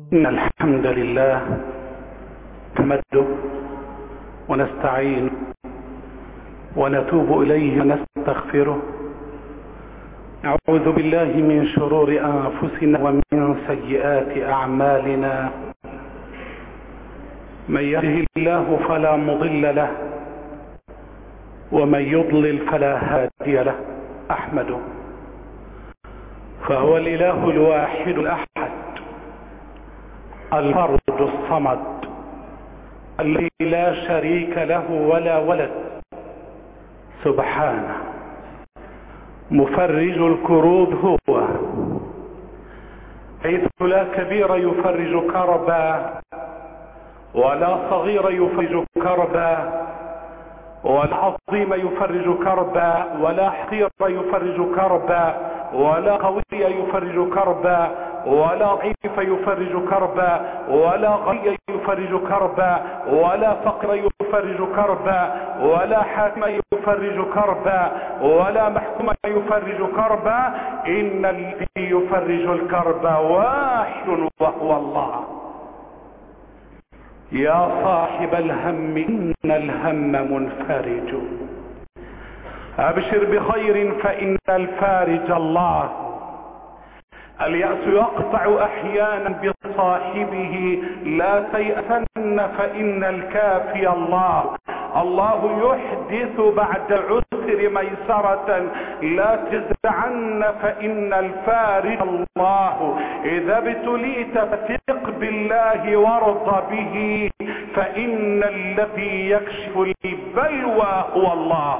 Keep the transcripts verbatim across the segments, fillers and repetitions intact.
إن الحمد لله نحمده ونستعين ونتوب إليه ونستغفره. نعوذ بالله من شرور أنفسنا ومن سيئات أعمالنا. من يهده الله فلا مضل له ومن يضلل فلا هادي له. أحمده فهو الإله الواحد الأحد الفرد الصمد الذي لا شريك له ولا ولد، سبحانه مفرج الكروب هو، حيث لا كبير يفرج كربا ولا صغير يفرج كربا ولا عظيم يفرج كربا ولا حقير يفرج كربا ولا قوي يفرج كربا ولا ضعيف يفرج كربا ولا غني يفرج كربا ولا فقر يفرج كربا ولا حاكم يفرج كربا ولا محكوم يفرج كربا. إن الذي يفرج الكرب واحد وهو الله. يا صاحب الهم إن الهم منفرج، أبشر بخير فإن الفارج الله. اليأس يقطع أحيانا بصاحبه، لا تيأسن فإن الكافي الله. الله يحدث بعد عسر ميسرة، لا تزعن فإن الفارج الله. إذا ابتليت فثق بالله وارض به، فإن الذي يكشف البلوى هو الله.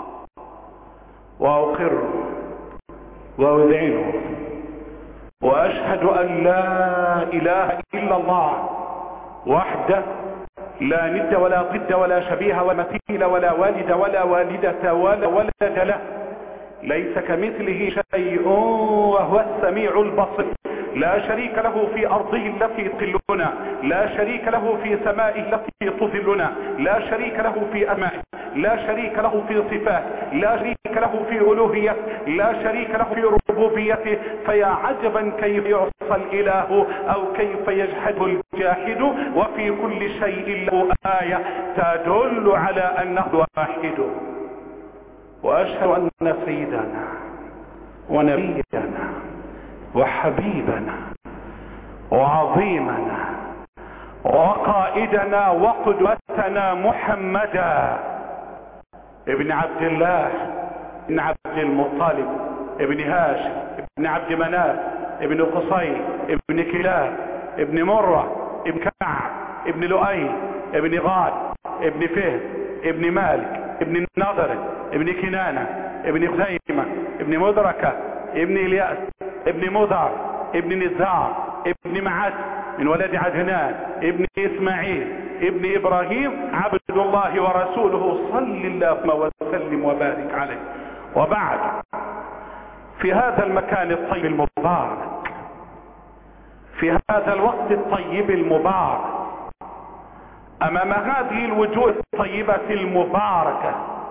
وأقر وأذعنه وأشهد أن لا إله إلا الله وحده لا ند ولا ضد ولا شبيه ولا مثيل ولا والد ولا والدة ولا ولد له، ليس كمثله شيء وهو السميع البصير. لا شريك له في أرضه التي تقلنا، لا شريك له في سمائه التي تظلنا، لا شريك له في أسمائه، لا شريك له في صفاته، لا شريك له في ألوهيته، لا شريك له في ربوبيته. فيا عجبا كيف يعصى الإله أو كيف يجحد الجاحد، وفي كل شيء له آية تدل على أنه واحد. وأشهد أن سيدنا ونبينا وحبيبنا وعظيمنا وقائدنا وقدوتنا محمدا ابن عبد الله ابن عبد المطلب ابن هاشم ابن عبد مناف ابن قصي ابن كلاب ابن مرة ابن كعب ابن لؤي ابن غاد ابن فهد ابن مالك ابن النضر ابن كنانة ابن خزيمة ابن مدركة ابن الياس ابن مضر ابن نزار ابن معد من ولد عدنان ابن اسماعيل ابن ابراهيم عبد الله ورسوله صل اللهم وسلم وبارك عليه. وبعد، في هذا المكان الطيب المبارك، في هذا الوقت الطيب المبارك، امام هذه الوجوه الطيبة المباركة،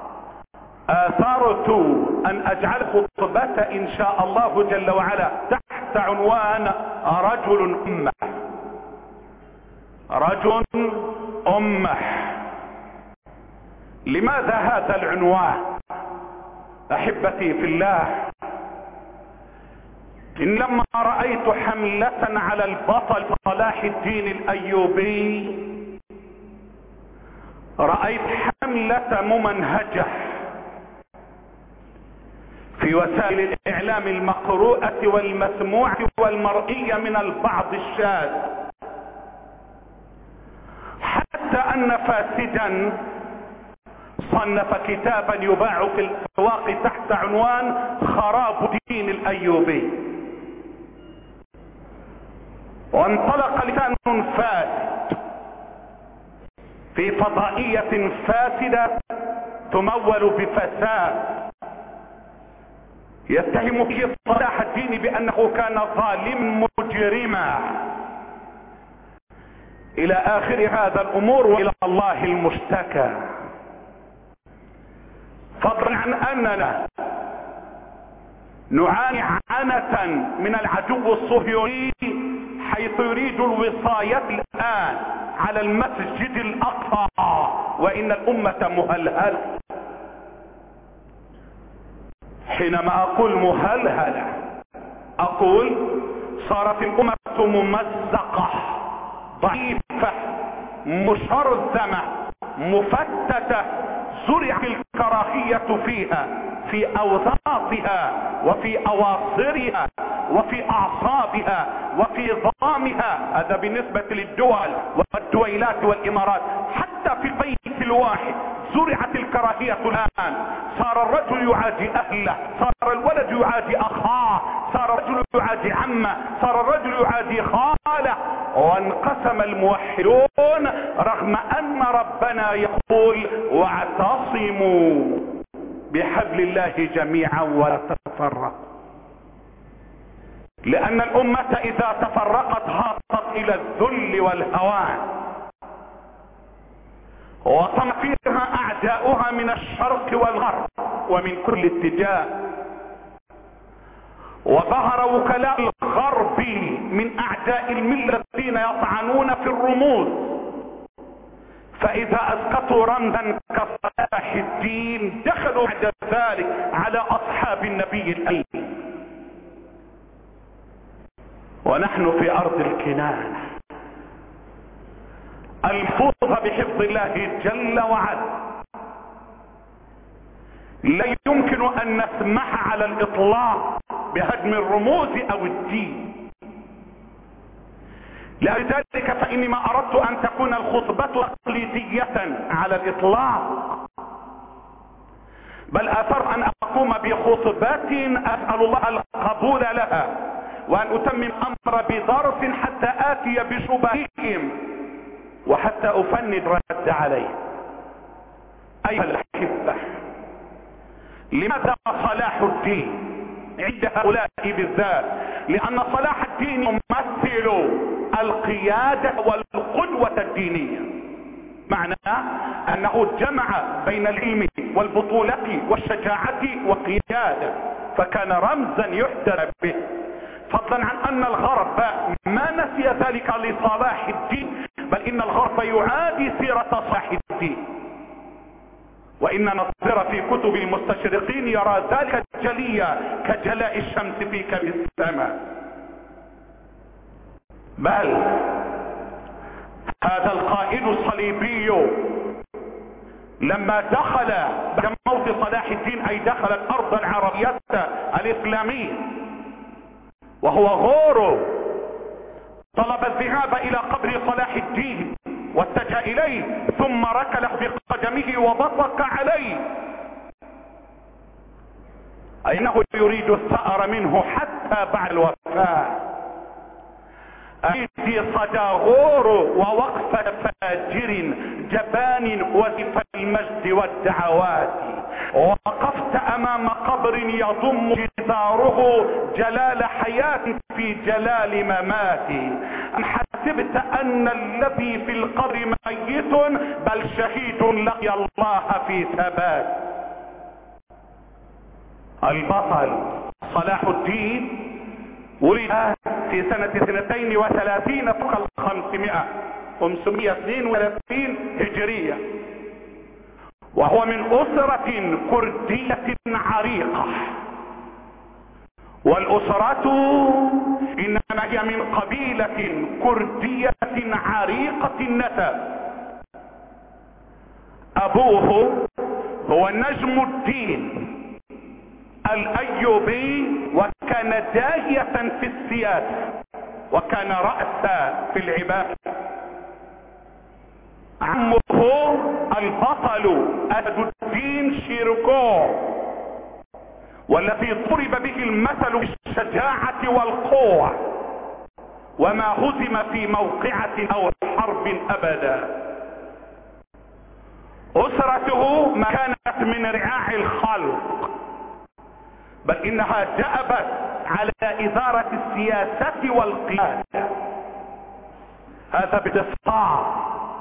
اثرت ان اجعل خطبة ان شاء الله جل وعلا تحت عنوان رجل امه. رجل امه. لماذا هذا العنوان؟ احبتي في الله، ان لما رأيت حملة على البطل صلاح الدين الايوبي، رأيت حملة ممنهجة في وسائل الاعلام المقروءة والمسموعة والمرئية من البعض الشاذ، حتى ان فاسدا صنف كتابا يباع في الاسواق تحت عنوان خراب دين الايوبي. وانطلق لسان فاسد في فضائية فاسدة تمول بفساد، يتهم فيه صلاح الدين بانه كان ظالما مجرما الى اخر هذا الامور، والى الله المشتكى. فضلا عن اننا نعاني عنة من العدو الصهيوني حيث يريد الوصاية الآن على المسجد الأقصى، وإن الأمة مهلهلة. حينما أقول مهلهلة أقول صارت الأمة ممزقة ضعيفة مشرذمة مفتتة، زرعت الكراهية فيها في أوساطها وفي أواصرها وفي أعصابها وفي ضامها. هذا بالنسبة للدول والدويلات والإمارات. حتى في البيت الواحد زرعت الكراهية الآن. صار الرجل يعادي أهله، صار الولد يعادي أخاه، صار الرجل يعادي عمه، صار الرجل يعادي خاله. وانقسم الموحدون رغم أن ربنا يقول واعتصموا بحبل الله جميعا ولا تفرقوا. لأن الأمة إذا تفرقت هاطت إلى الذل والهوان، وطمع فيها أعداؤها من الشرق والغرب ومن كل اتجاه. وظهر وكلاء الغرب من أعداء الملة الذين يطعنون في الرموز، فإذا أسقطوا رمزا كصلاح الدين دخلوا بعد ذلك على أصحاب النبي الأمين. ونحن في أرض الكنانة المحفوظة بحفظ الله جل وعلا، لا يمكن أن نسمح على الإطلاق بهدم الرموز أو الدين. لذلك فإني ما أردت أن تكون الخطبة تقليدية على الإطلاق، بل أثر أن أقوم بخطبات أسأل الله القبول لها، وأن أتمم أمر بظرف حتى آتي بشبههم وحتى أفند رد عليه. أيها الأحبة، لماذا صلاح الدين عند هؤلاء بالذات؟ لأن صلاح الدين يمثل القيادة والقدوة الدينية، معنى أنه جمع بين العلم والبطولة والشجاعة والقيادة، فكان رمزا يحتذى به، فضلا عن أن الغرب ما نسي ذلك لصلاح الدين، بل إن الغرب يعادي سيرة صلاح الدين. وإن نظر في كتب المستشرقين يرى ذلك جليا كجلاء الشمس في كبد السماء. بل هذا القائد الصليبي لما دخل بعد موت صلاح الدين، أي دخل الأرض العربية الإسلامية وهو غورو، طلب الذهاب إلى قبر صلاح الدين واتجه إليه، ثم ركله بقدمه وبصق عليه، أي أنه يريد الثأر منه حتى بعد الوفاة. أيدي صدى غور ووقف فاجر جبان وزف المجد والدعوات، وقفت أمام قبر يضم جداره جلال حياة في جلال ممات، أم حسبت أن الذي في القبر ميت بل شهيد لقي الله في ثبات. البطل صلاح الدين ولد في سنة اثنتين وثلاثين فوق الخمسمائة خمسمائة واثنين وثلاثين هجرية، وهو من أسرة كردية عريقة، والأسرة إنما هي من قبيلة كردية عريقة النسب. أبوه هو نجم الدين الأيوبي، وكان داهية في السياسة وكان رأسا في العبادة. عمه البطل أسد الدين شيركو، والذي ضرب به المثل بالشجاعة والقوة، وما هزم في موقعة أو حرب أبدا. أسرته ما كانت من رعاع الخلق، بل إنها دأبت على إدارة السياسة والقيادة، هذا باختصار.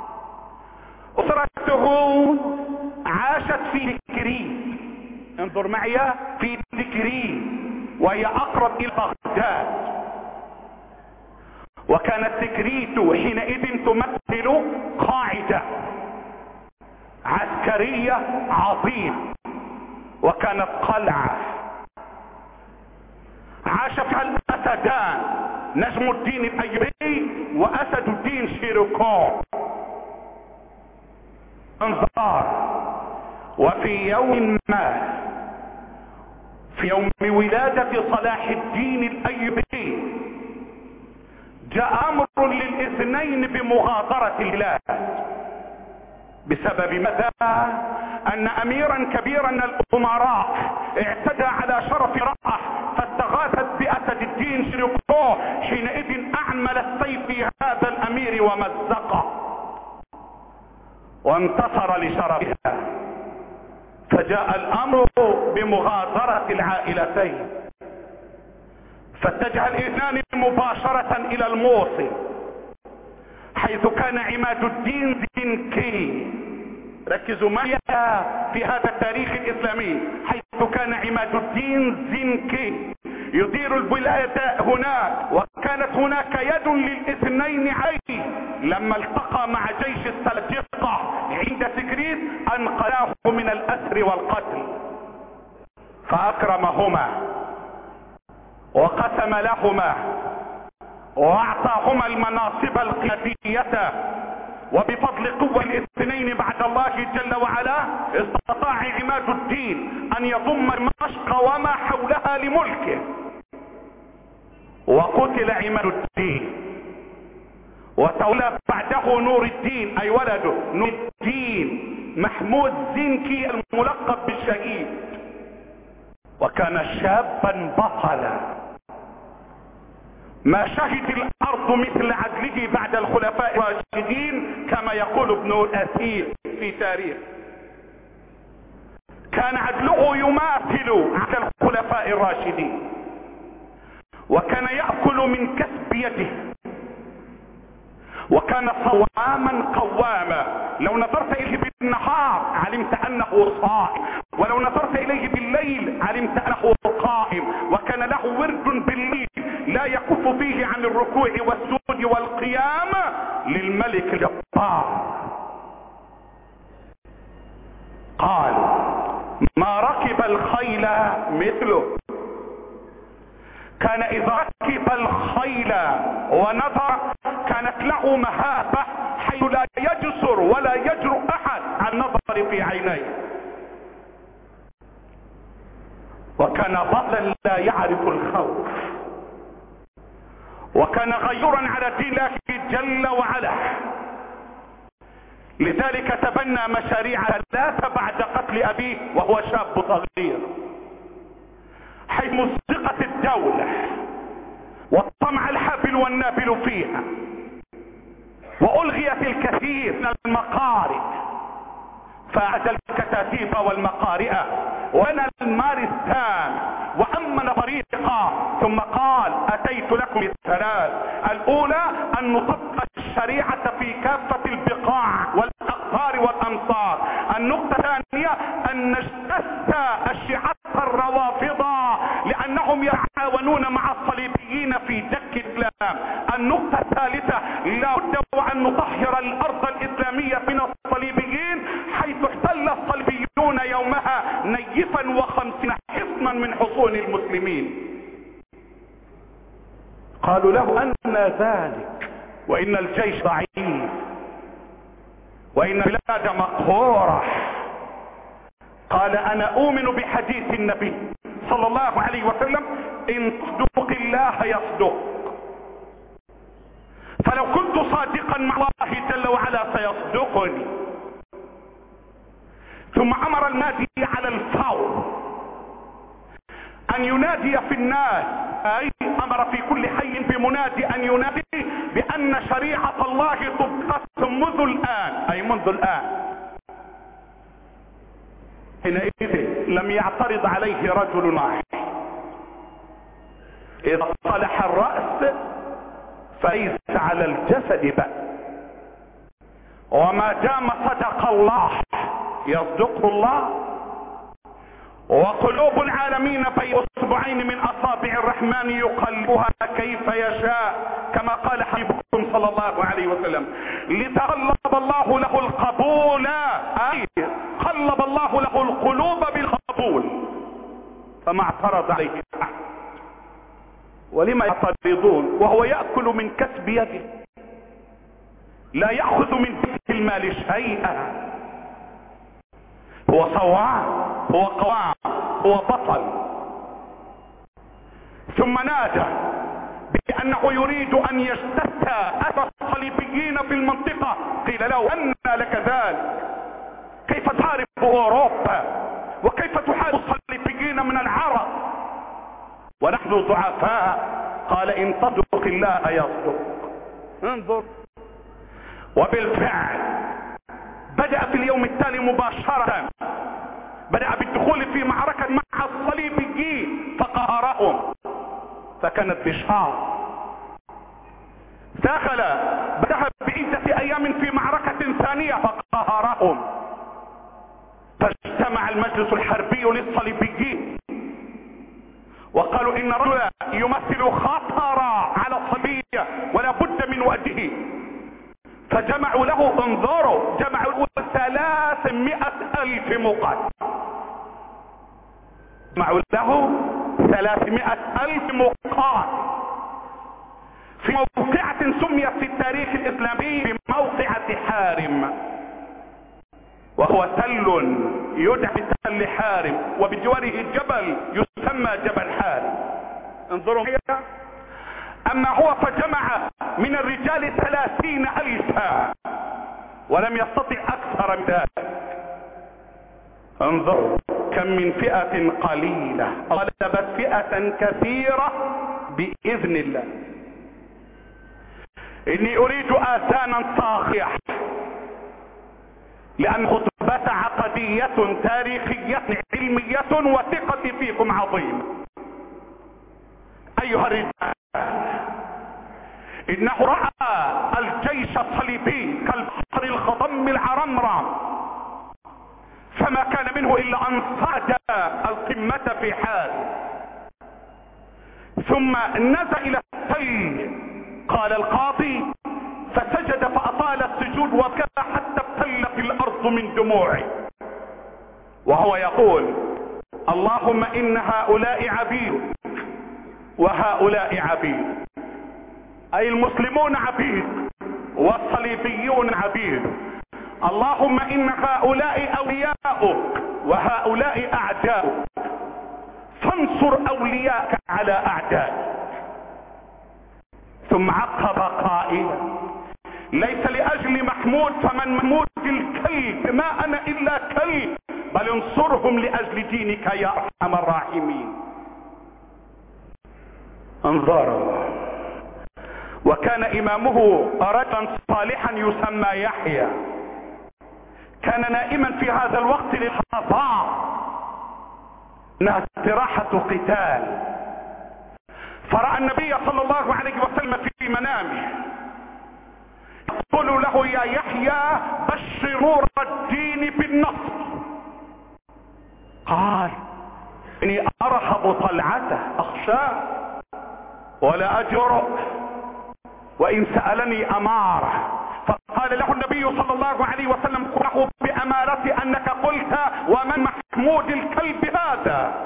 أسرته عاشت في تكريت، انظر معي، في تكريت وهي أقرب إلى بغداد، وكانت تكريت حينئذ تمثل قاعدة عسكرية عظيمة، وكانت قلعة عاش فيها الأسدان نجم الدين الأيوبي وأسد الدين شيروكو انظار. وفي يوم ما في يوم ولادة صلاح الدين الأيوبي جاء أمر للاثنين بمغادرة البلاد. بسبب ماذا؟ أن أميرا كبيرا من الأمراء اعتدى على شرف رأه فاستغاثت بأسد الدين شيروكو، حينئذ أعمل السيف في هذا الأمير ومزقه وانتصر لشرفها. فجاء الأمر بمغادرة العائلتين، فاتجه الاثنان مباشرة إلى الموصل حيث كان عماد الدين زنكي. ركزوا معي في هذا التاريخ الإسلامي، حيث كان عماد الدين زنكي يدير الولاية هناك، وكانت هناك يد للاثنين عليه. لما التقى مع جيش السلاجقة عند تكريت انقذاه من الأسر والقتل، فأكرمهما وقسم لهما واعطاهما المناصب القيادية. وبفضل قوة الاثنين بعد الله جل وعلا استطاع عماد الدين ان يضم دمشق وما حولها لملكه، وقتل عماد الدين وتولى بعده نور الدين اي ولده نور الدين محمود زنكي الملقب بالشهيد، وكان شابا بطلا ما شهد الارض مثل عدله بعد الخلفاء الراشدين كما يقول ابن الاثير في تاريخ. كان عدله يماثل عدل الخلفاء الراشدين، وكان يأكل من كسب يده، وكان صواما قواما. لو نظرت اليه بالنهار علمت انه صائم، ولو نظرت اليه بالليل علمت انه قائم. وكان له ورد بالليل لا يكف فيه عن الركوع والسجود والقيام للملك الجبار. قال ما ركب الخيل مثله. كان اذا ركب الخيل ونظر كانت له مهابة حيث لا يجسر ولا يجرؤ احد عن النظر في عينيه، وكان بطلا لا يعرف الخوف، وكان غيورا على دين الله جل وعلا. لذلك تبنى مشاريع ثلاثة بعد قتل ابيه وهو شاب صغير، حيث مزقت الدولة والطمع الحافل والنابل فيها، والغيت الكثير من المقارئ، فاعد الكتاتيب والمقارئة ونال المارستان وامن طريقا، ثم قال اتيت لكم بالثلاث: الاولى ان نطبق الشريعة في كافة البقاع والاقطار والامصار. النقطة الثانية ان نجتث الشيعة الروافضة لانهم يتعاونون مع الصليبيين في دك الاسلام. النقطة الثالثة لا بد وان نطهر الارض الاسلامية من الصليبيين، حيث احتل الصليبيون يومها نيفا وخمسين حصنا من حصون المسلمين. قالوا له ان ذلك وان الجيش ضعيف وان البلاد مقهورة. قال انا اؤمن بحديث النبي صلى الله عليه وسلم: ان تصدق الله يصدق، فلو كنت صادقا مع الله جل وعلا سيصدقني. ثم امر المادي على الفور ان ينادي في الناس، اي امر في كل حي بمنادي ان ينادي بان شريعة الله طبقت منذ الان، اي منذ الان. حينئذ لم يعترض عليه رجل واحد. اذا صلح الرأس فليس على الجسد بأس، وما دام صدق الله يصدقه الله. وقلوب العالمين بين اصبعين من اصابع الرحمن يقلبها كيف يشاء، كما قال حبيب صلى الله عليه وسلم لتقلب الله له القبول، اي قلب الله له القلوب بالقبول، فما اعترض عليه احد. ولما يعترضون وهو يأكل من كسب يده، لا يأخذ من بيت المال شيئا، هو صواب، هو قوام، هو بطل. ثم نادى بأنه يريد أن يجتث أثر الصليبيين في المنطقة. قيل له أن لك ذلك؟ كيف تحارب أوروبا وكيف تحارب الصليبيين من العرب ونحن ضعفاء؟ قال إن تصدق الله يصدق. انظر. وبالفعل بدأ في اليوم التالي مباشرة، بدأ بالدخول في معركة مع الصليبيين فقهرهم، فكانت بشار. دخل بدأ بعدة أيام في معركة ثانية فقهرهم، فاجتمع المجلس الحربي للصليبيين وقالوا إن الرجل يمثل خطر على الصليبية ولا بد من وجهه. فجمعوا له، انظروا، جمعوا له ثلاثمائة ألف مقاتل، جمعوا له ثلاثمائة ألف مقاتل في موقعة سميت في التاريخ الإسلامي بموقعة حارم، وهو تل يدعى بتل حارم وبجواره جبل يسمى جبل حارم. انظروا هنا. اما هو فجمع من الرجال ثلاثين الفا ولم يستطع اكثر من ذلك. انظروا كم من فئة قليلة غلبت فئة كثيرة بإذن الله. اني اريد اذانا صاخية لان خطبة عقدية تاريخية علمية وثقتي فيكم عظيمة. ايها الرجال، انه رأى الجيش الصليبي كالبحر الخضم العرمرم، فما كان منه الا ان صعد القمة في حال، ثم نزل الى التل. قال القاضي فسجد فاطال السجود وبكى حتى ابتلت الارض من دموعه، وهو يقول اللهم ان هؤلاء عبيد وهؤلاء عبيد، اي المسلمون عبيد والصليبيون عبيد. اللهم ان هؤلاء اولياؤك وهؤلاء اعداؤك، فانصر اولياءك على اعدائك. ثم عقب قائلا ليس لاجل محمود فمن محمود الكلب، ما انا الا كلب، بل انصرهم لاجل دينك يا ارحم الراحمين. انظروا. وكان امامه رجلا صالحا يسمى يحيى، كان نائما في هذا الوقت للحظات، انها استراحة قتال، فرأى النبي صلى الله عليه وسلم في منامه يقول له يا يحيى بشر نور الدين بالنصر. قال اني ارهب طلعته، اخشاه ولا اجرؤ، وان سألني اماره. فقال له النبي صلى الله عليه وسلم قله بامارة انك قلت ومن محمود الكلب هذا.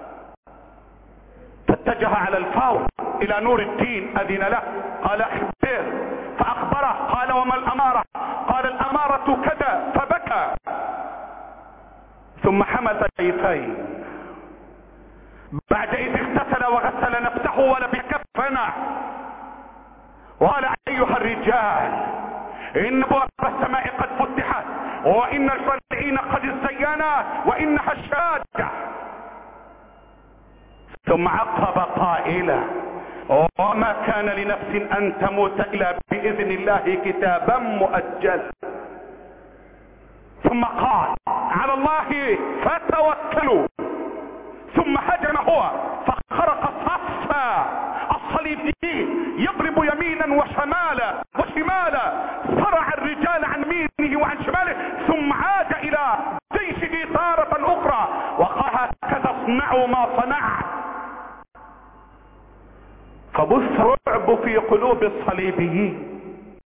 فاتجه على الفور الى نور الدين، اذن له، قال اخبر، فاخبره. قال وما الامارة؟ قال الامارة كذا، فبكى. ثم حمل سيفين، بعد اذ اغتسل وغسل نفسه ولبس كفنا، وقال ايها الرجال ان ابواب السماء قد فتحت، وان الفرعين قد ازينا، وانها الشاجة. ثم عقب قائلا وما كان لنفس ان تموت الا باذن الله كتابا مؤجلا. ثم قال على الله فتوكلوا. ثم هجم هو فخرق صف الصليبيين يضرب يمينا وشمالا وشمالا، صرع الرجال عن يمينه وعن شماله، ثم عاد الى جيشه تارة اخرى وقال هكذا اصنعوا ما صنعت. فبث رعب في قلوب الصليبيين،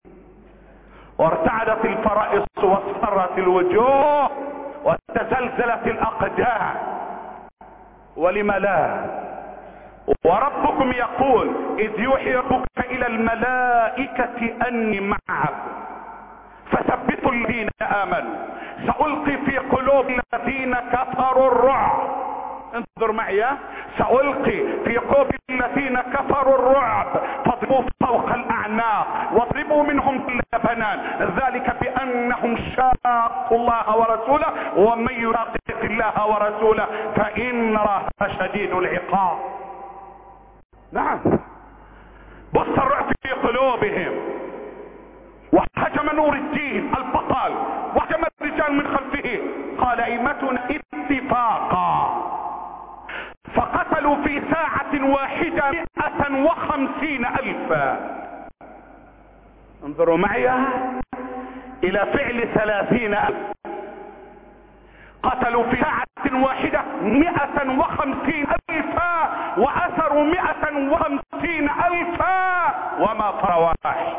وارتعدت الفرائص واصفرت الوجوه وتزلزلت الاقدام. ولم لا؟ وربكم يقول اذ يوحي ربك الى الملائكة اني معكم فثبتوا الذين امنوا سألقي في قلوب الذين كفروا الرعب. انظر معي، سألقي في قلوب الذين كفروا الرعب فاضربوا فوق الاعناق واضربوا منهم كل بنان ذلك بانهم شاقوا الله ورسوله ومن يشاقق الله ورسوله فان الله شديد العقاب. نعم، بص الرعب في قلوبهم. وهجم نور الدين البطل وهجم الرجال من خلفه. قال ائمتنا اتفاقا فقتلوا في ساعة واحدة مئة وخمسين الفا. انظروا معي الى فعل ثلاثين الف. قتلوا في ساعة واحدة مئة وخمسين الفا واثروا مئة وخمسين الفا وما فروا واحد.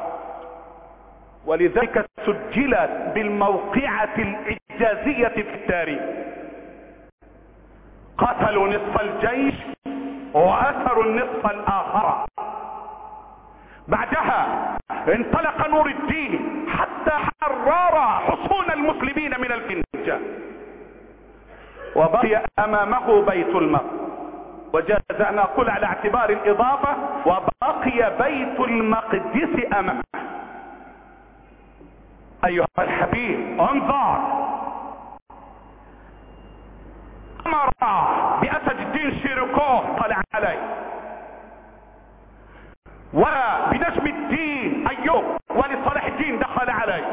ولذلك سجلت بالموقعة الاعجازية في التاريخ. قتلوا نصف الجيش واثروا النصف الاخر. بعدها انطلق نور الدين حتى حرر حصون المسلمين من الفنجة وبقي امامه بيت المقدس. وجاز ان اقول على اعتبار الاضافة وبقي بيت المقدس امامه. ايها الحبيب انظر، امر باسد الدين شيركوه طلع عليه وبنجم الدين ايوب ولصلاح الدين دخل عليه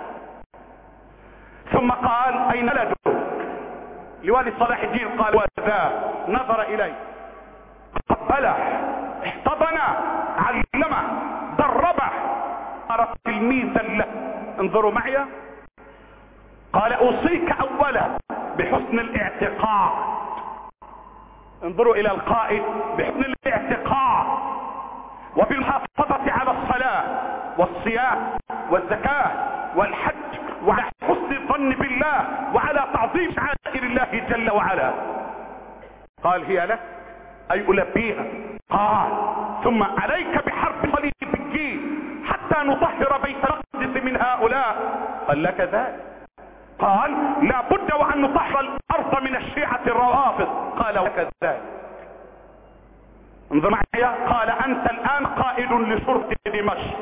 ثم قال اين ولدك لولي صلاح الدين؟ قال وذا. نظر اليه قبله احتضنه علمه دربه صار تلميذا له. انظروا معي، قال اوصيك اولا بحسن الاعتقاد. انظروا الى القائد، بحسن الاعتقاد وبالمحافظة على الصلاة والصيام والزكاة والحج وعلى حسن الظن بالله وعلى تعظيم شعائر الله جل وعلا. قال هي لك اي البيها. قال ثم عليك بحرب صليبيين حتى نطهر بيت المقدس من هؤلاء. قال لك ذلك؟ قال لا بد وان نطهر الارض من الشيعة الروافض. قال لك ذلك؟ انظر معي، قال انت الان قائد لشرطة دمشق.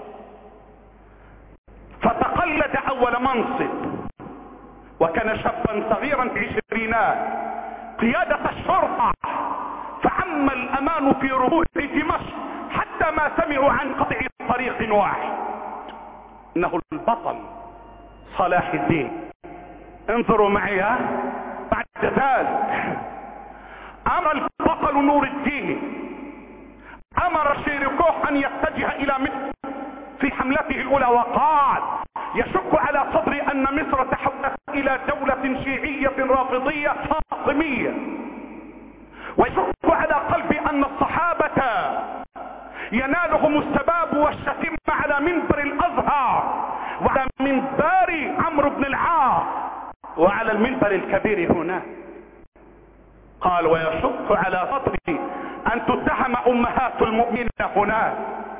فتقلد اول منصب وكان شابا صغيرا في عشرينات قيادة الشرطة، فعم الامان في ربوع دمشق حتى ما سمعوا عن قطع طريق واحد. انه البطل صلاح الدين. انظروا معي، بعد ذلك امر البطل نور الدين امر شيركوه ان يتجه الى مصر في حملته الاولى وقال يشك على صدري ان مصر تحولت الى دولة شيعية رافضية فاطمية، ويشك على قلبي ان الصحابة ينالهم السباب والشتيمة على منبر الازهر وعلى منبر عمرو بن العاص وعلى المنبر الكبير هنا. قال ويشك على صدري ان تتهم امهات المؤمنين هناك،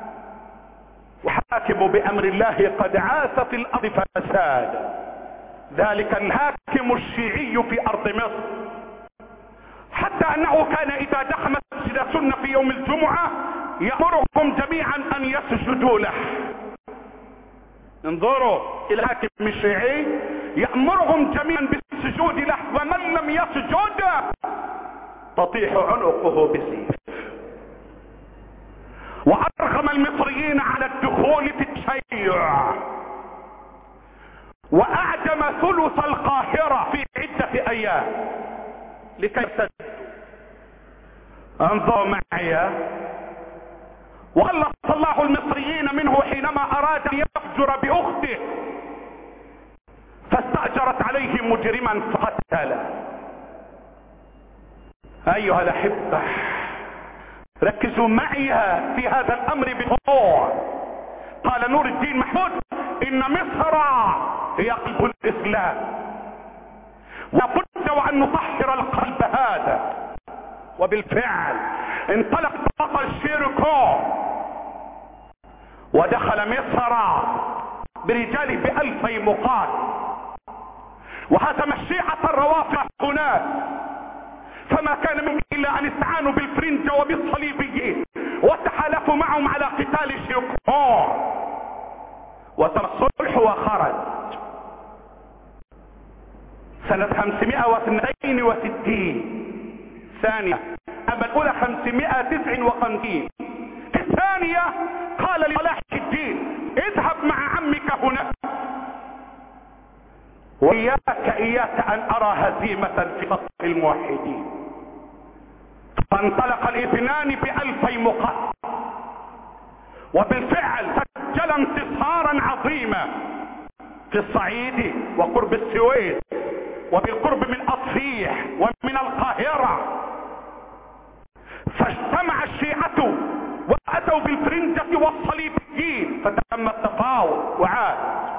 وحاكم بامر الله قد عاث في الارض فساد، ذلك الحاكم الشيعي في ارض مصر، حتى انه كان اذا دخل مسجد السنة في يوم الجمعة يأمرهم جميعا ان يسجدوا له. انظروا الى الحاكم الشيعي يأمرهم جميعا بالسجود له، ومن لم يسجد تطيح عنقه بسيف. وارغم المصريين على الدخول في التشيع واعجم ثلث القاهرة في عدة ايام لكي يسجدوا. انظروا معي، وخلص الله المصريين منه حينما اراد ان يفجر باخته فاستأجرت عليه مجرما فقتله. ايها الاحبة ركزوا معي في هذا الامر بوضوح. قال نور الدين محمود ان مصر هي قلب الاسلام، لابد وان نطهر القلب هذا. وبالفعل انطلق بطل شيركو ودخل مصر برجاله بألفي مقاتل، وهزم الشيعة الروافض هناك، فما كان منهم الا ان استعانوا بالفرنجة وبالصليبيين وتحالفوا معهم على قتال شيركو، وتم الصلح وخرج سنة خمسمائة واثنين وستين. ثانية اما الاولى خمسمائة وتسعة وخمسين. الثانية قال لصلاح الدين اذهب مع عمك هنا، وإياك إياك أن أرى هزيمة في صف الموحدين. فانطلق الاثنان بألفي مقاتل، وبالفعل سجل انتصارا عظيما في الصعيد وقرب السويس وبالقرب من أصفيح ومن القاهرة. فاجتمع الشيعة وأتوا بالفرنجة والصليبيين فتم التفاوض وعاد.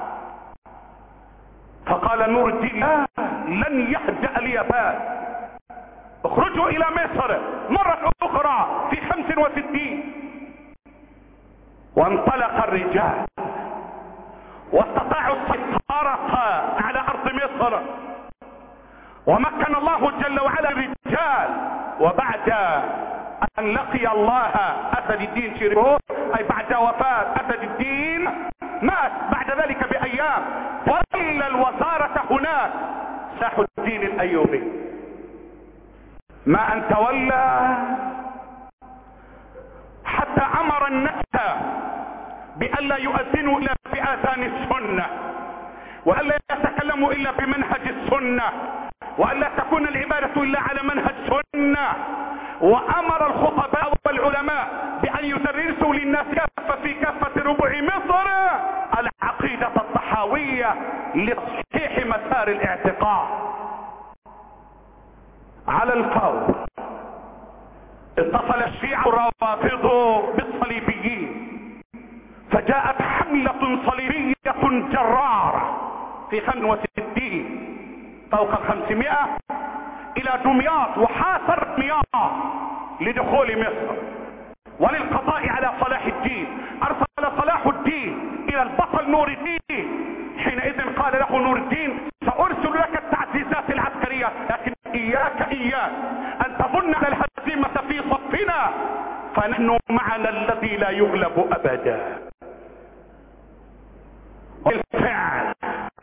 فقال نور الدين لا، لن يهدأ اليابان، اخرجوا الى مصر مرة اخرى في خمس وستين. وانطلق الرجال واستطاعوا السيطرة على ارض مصر، ومكن الله جل وعلا الرجال. وبعد ان لقي الله اسد الدين شيركو، اي بعد وفاة اسد الدين مات بعد ذلك بايام، ولى الوزارة هناك ساح الدين الايوبي. ما ان تولى حتى امر الناس بألا يؤذنوا الا بآذان السنة، وألا يتكلموا الا بمنهج السنة، وألا تكون العبادة الا على منهج السنة. وامر الخطباء والعلماء بان يدرسوا للناس كافة في كافة ربع مصر العقيدة الطحاوية لتصحيح مسار الاعتقاد. على الفور اتصل الشيعة الروافض بالصليبيين، فجاءت حملة صليبية جرارة في خمسة وستين فوق الخمسمائة الى دمياط، وحاصر دمياط لدخول مصر وللقضاء على صلاح الدين. ارسل صلاح الدين الى البطل نور الدين، حينئذ قال له نور الدين سارسل لك التعزيزات العسكرية، لكن اياك اياك ان تظن على الهزيمة في صفنا، فنحن معنا الذي لا يغلب ابدا. بالفعل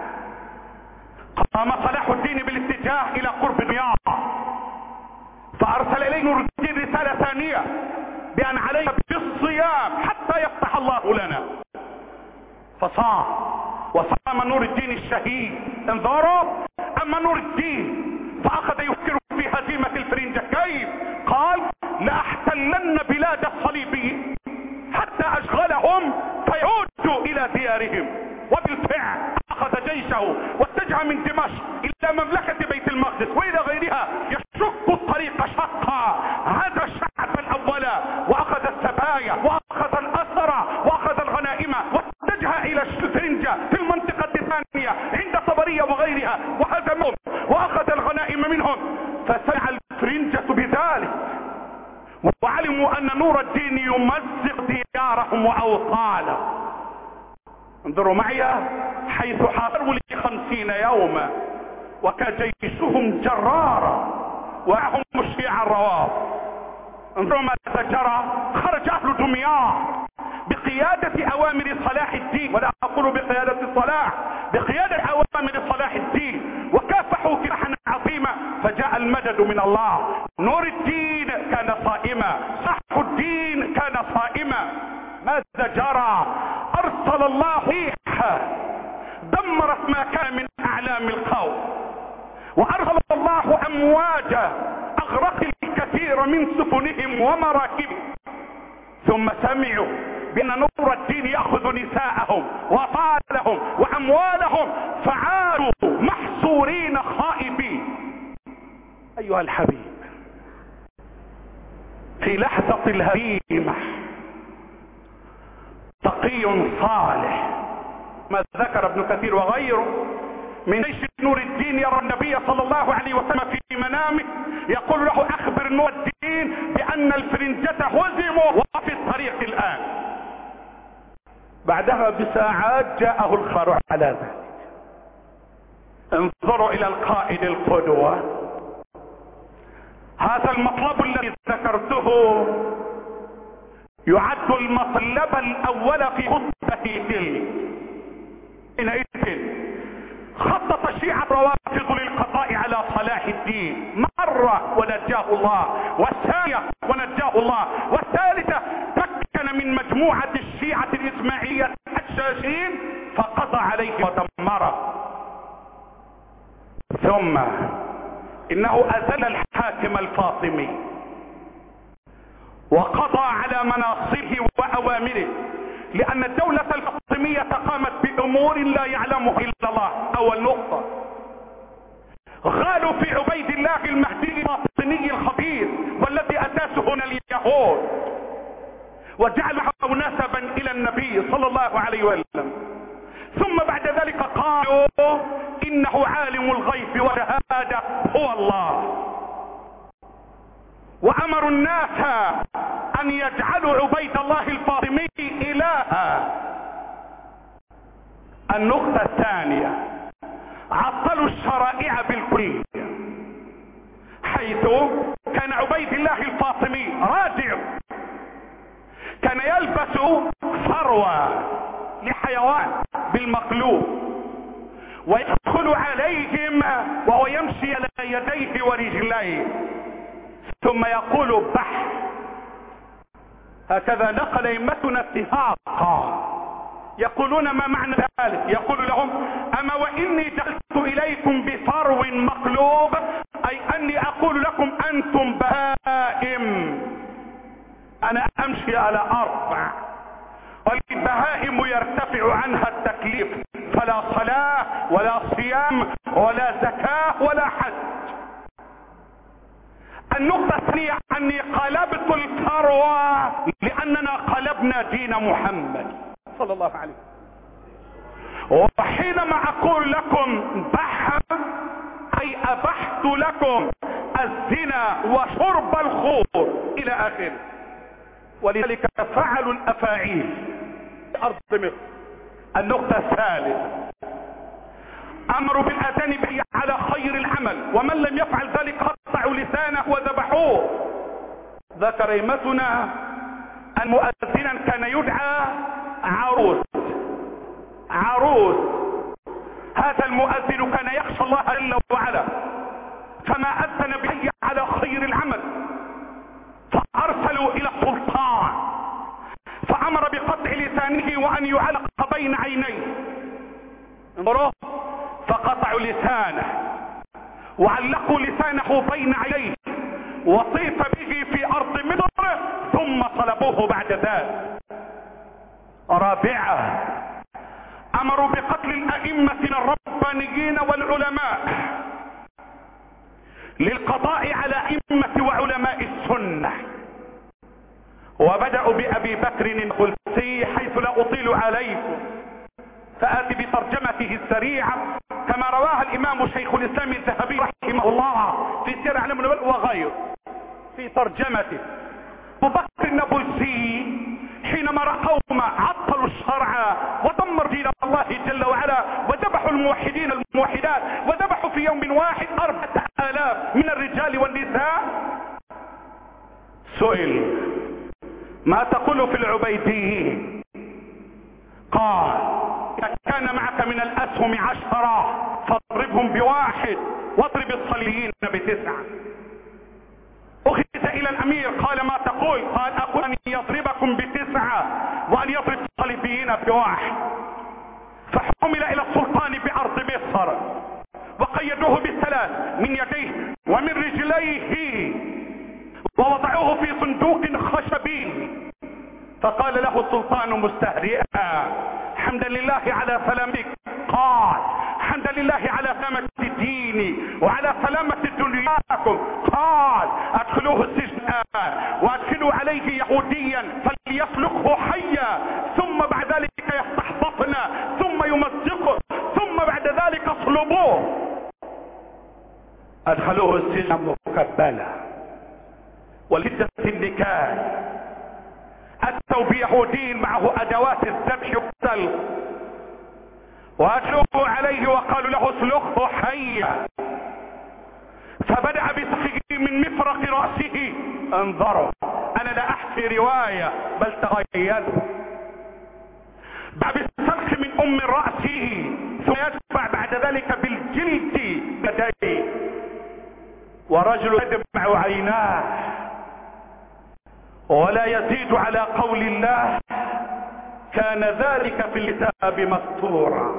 قام صلاح الدين بالاتجاه الى قرب دمياط، فارسل اليه نور الدين رسالة ثانية بان عليه بالصيام حتى يفتح الله لنا. فصام وصام نور الدين الشهيد. انظروا، اما نور الدين فاخذ يفكر في هزيمة الفرنجة. كيف؟ قال لاحتلن بلاد الصليبيين حتى اشغلهم فيعودوا الى ديارهم. وبالفعل اخذ جيشه واتجه من دمشق الى مملكة بيت المقدس والى غيرها، يشق الطريق شقا. هذا الشعب الاول واخذ السبايا واخذ الاسرى واخذ الغنائم، واتجه الى الفرنجة في المنطقة الثانية عند طبرية وغيرها، وهزمهم واخذ الغنائم منهم. فسمع الفرنجة بذلك وعلموا ان نور الدين يمزق ديارهم واوطانهم. انظروا معي، حيث حاربوا لخمسين يوما وكان جيشهم جرارا ومعهم الشيعة الروافض. انظروا ماذا جرى. خرج اهل دمياط بقيادة اوامر صلاح الدين، ولا اقول بقيادة صلاح، بقيادة اوامر صلاح الدين، وكافحوا كفاحا عظيما، فجاء المدد من الله. نور الدين كان صائما، صح الدين كان صائما. ماذا جرى؟ ارسل الله ريحا دمرت ما كان من اعلام القوم، وارسل الله امواجا اغرقت الكثير من سفنهم ومراكبهم. ثم سمعوا بان نور الدين ياخذ نساءهم واطفالهم واموالهم، فعادوا محصورين خائبين. ايها الحبيب، في لحظة الهزيمة تقي صالح ما ذكر ابن كثير وغيره من جيش نور الدين يرى النبي صلى الله عليه وسلم في منامه يقول له اخبر نور الدين بان الفرنجة هزموا وفي الطريق الان. بعدها بساعات جاءه الخبر على ذلك. انظروا الى القائد القدوة. هذا المطلب الذي ذكرته يعد المطلب الاول في خطبته تلك. حينئذ خطط الشيعة روافض للقضاء على صلاح الدين مرة ونجاه الله، والثانية ونجاه الله، والثالثة تمكن من مجموعة الشيعة الإسماعيلية الشاشين فقضى عليه ودمره. ثم إنه أذل الحاكم الفاطمي وقضى على مناصبه وأوامره، لأن الدولة الفاطمية قامت بأمور لا يعلمها إلا الله. أول نقطة، غالوا في عبيد الله المهدي الفاطمي الخبيث والذي أساسه هنا اليهود، وجعله نسبا إلى النبي صلى الله عليه وسلم. ثم بعد ذلك قالوا إنه عالم الغيب والشهادة هو الله، وأمروا الناس أن يجعلوا عبيد الله الفاطمي إلها. النقطة الثانية، عطلوا الشرائع بالكلية، حيث كان عبيد الله الفاطمي راجع كان يلبس فروة لحيوان بالمقلوب ويدخل عليهم وهو يمشي على يديه ورجليه ثم يقول بح. هكذا نقل ائمتنا اتفاقا. يقولون ما معنى ذلك؟ يقول لهم اما واني دخلت اليكم بفرو مقلوب اي اني اقول لكم انتم بهائم، انا امشي على اربع، والبهائم يرتفع عنها التكليف، فلا صلاة ولا صيام ولا زكاة ولا حج. النقطة الثانية اني قلبت الثروة لاننا قلبنا دين محمد صلى الله عليه وسلم. وحينما اقول لكم بح اي ابحت لكم الزنا وشرب الخمر الى اخره. ولذلك فعلوا الافاعيل في ارض مصر. النقطة الثالثة، امروا بالاذان به على خير العمل، ومن لم يفعل ذلك قطعوا لسانه وذبحوه. ذكر ائمتنا ان مؤذنا كان يدعى عروس. عروس هذا المؤذن كان يخشى الله جل وعلا، فما اذن به على خير العمل فارسلوا الى السلطان فامر بقطع لسانه وان يعلق بين عينيه. انظروا، فقطعوا لسانه وعلقوا لسانه بين عينيه وطيف به في ارض مصر ثم صلبوه بعد ذلك. رابعة، امروا بقتل الائمة الربانيين والعلماء للقضاء على ائمة وعلماء السنة، وبدأوا بأبي بكر الخلسي حيث لا أطيل عليكم، فآتي بترجمته السريعة كما رواها الإمام شيخ الإسلام الذهبي رحمه الله في سير أعلام النبلاء وغيره في ترجمته. أبو بكر النابلسي حينما رأى قوم عطلوا الشرع ودمر دين الله جل وعلا وذبحوا الموحدين الموحدات، وذبحوا في يوم واحد أربعة آلاف من الرجال والنساء، سئل ما تقول في العبيديين؟ قال إذا كان معك من الأسهم عشرة فاضربهم بواحد واضرب الصليبيين بتسعة. أخذ إلى الأمير قال ما تقول؟ قال أقول أن يضربكم بتسعة وأن يضرب الصليبيين بواحد. فحمل إلى السلطان بأرض مصر وقيدوه بالثلاث من يديه ومن رجليه ووضعوه في صندوق خشبي. فقال له السلطان مستهزئا حمدا لله على سلامتك. قال حمدا لله على سلامة ديني وعلى سلامة دنياكم. قال ادخلوه السجن وادخلوا عليه يهوديا فليسلكه حيا ثم بعد ذلك يستحبطنا ثم يمزق يصلبوه. ادخلوه السجن مكبلا، ولدة النكال اتوا بيهودي معه ادوات الذبح والسلخ، واتلوه عليه وقالوا له اسلخه حيا، فبدأ بسخه من مفرق رأسه. انظروا، انا لا احكي رواية بل تغير. بعد السلخ من ام رأسه، ثم يدفع بعد ذلك بالجلد يديه، ورجل يدمع عيناه ولا يزيد على قول الله كان ذلك في الكتاب مسطورا.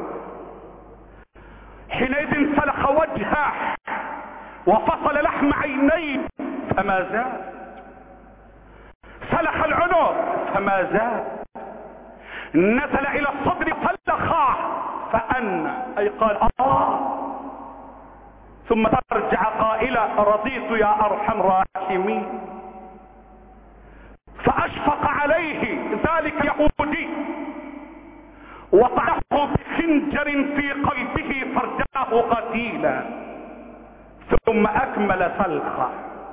حينئذ سلخ وجهه وفصل لحم عينيه فما زاد، سلخ العنق فما زاد، نزل الى الصدر فلخه فأنى، اي قال اه، ثم ترجع قائلا رضيت يا ارحم الراحمين. فاشفق عليه ذلك اليهودي وطعنه بخنجر في قلبه فرجاه قتيلا، ثم اكمل سلخه،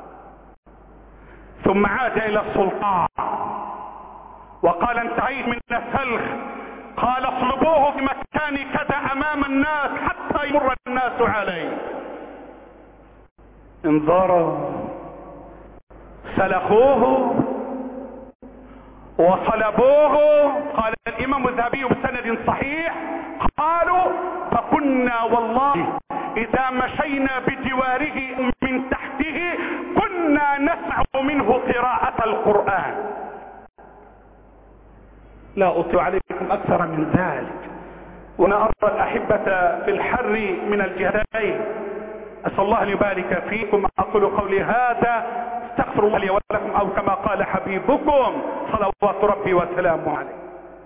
ثم عاد الى السلطان وقال انتهيت من السلخ. قال اصلبوه في مكان كذا امام الناس حتى يمر الناس عليه. انظروا، سلخوه وصلبوه. قال الامام الذهبي بسند صحيح، قالوا فكنا والله اذا مشينا بجواره من تحته كنا نسمع منه قراءة القرآن. لا اطيع عليكم اكثر من ذلك، وانا ارى الاحبة في الحر من الجهتين. اسأل الله ان يبارك فيكم. اقول قولي هذا، استغفر الله لي ولكم، او كما قال حبيبكم صلوات ربي وسلامه عليه.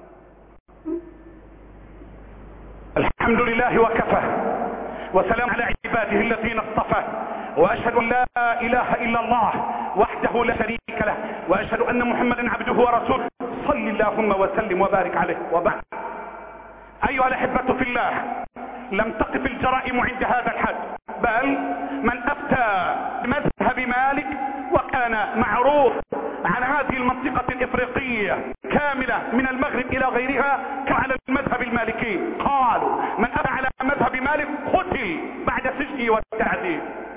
الحمد لله وكفى، وسلام على عباده الذين اصطفى، واشهد ان لا اله الا الله وحده لا شريك له، واشهد ان محمدا عبده ورسوله، صل اللهم وسلم وبارك عليه. وبعد، ايها الاحبة في الله، لم تقف الجرائم عند هذا الحد، بل من افتى بمذهب مالك وكان معروف عن هذه المنطقة الافريقية كاملة من المغرب الى غيرها كان على المذهب المالكي. قالوا من اتى على مذهب مالك قتل بعد سجنه والتعذيب.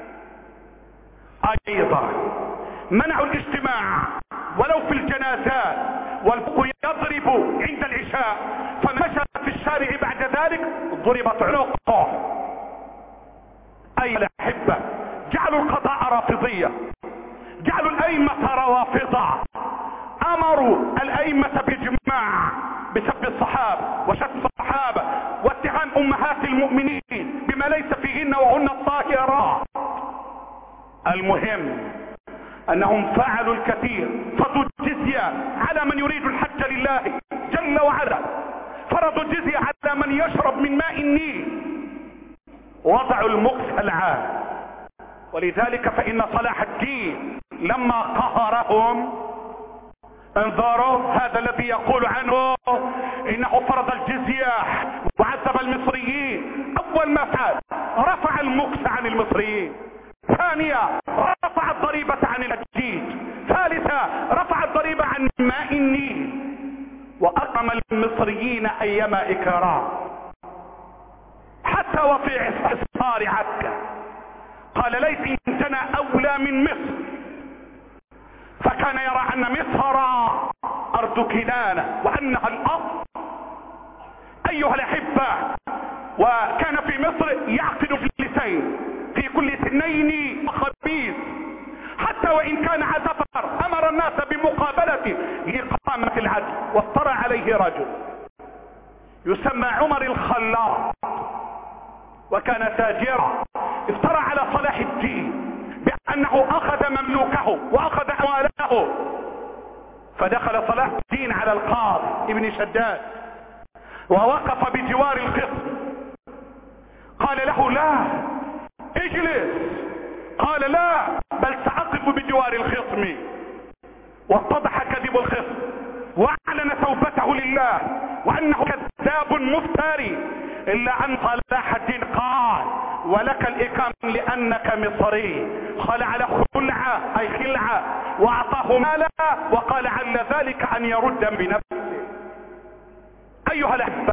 ايضا منعوا الاجتماع ولو في الجنازات، والبوق يضرب عند العشاء، فمشى في الشارع بعد ذلك ضربت عنقه. ايها الاحبة، جعلوا القضاء رافضية، جعلوا الائمة روافضة، امروا الائمة باجماع بسب الصحابة وشتم الصحابة واتهام امهات المؤمنين بما ليس فيهن وهن الطاهرات. المهم انهم فعلوا الكثير، فرضوا الجزية على من يريد الحج لله جل وعلا، فرضوا الجزية على من يشرب من ماء النيل، وضعوا المكس العام. ولذلك فإن صلاح الدين لما قهرهم، انظروا، هذا الذي يقول عنه انه فرض الجزية وعذب المصريين، اول ما فعل رفع المكس عن المصريين، ثانيا رفع الضريبة عن الحجيج، ثالثا رفع الضريبة عن ماء النيل، واكرم المصريين ايما اكرام، حتى وفي حصار عكا قال ليس عندنا اولى من مصر، فكان يرى ان مصر ارض كنانة وانها الارض. ايها الاحبة، وكان في مصر يعقد فلسين في كل اثنين خبيث، حتى وان كان عزفر امر الناس بمقابلته لاقامة العدل، وافترى عليه رجل يسمى عمر الخلاط، وكان تاجرا، افترى على صلاح الدين بانه اخذ مملوكه واخذ امواله، فدخل صلاح الدين على القاضي ابن شداد ووقف بجوار الخصم، قال له لا اجلس، قال لا بل سأقف بجوار الخصم، واتضح كذب الخصم، واعلن توبته لله وانه كذاب مفتري، الا ان صلاح الدين قال ولك الاكرام لانك مصري، خلع له خلعه اي خلعه واعطاه مالا وقال عل ذلك ان يرد بنفسه. ايها الاحبه،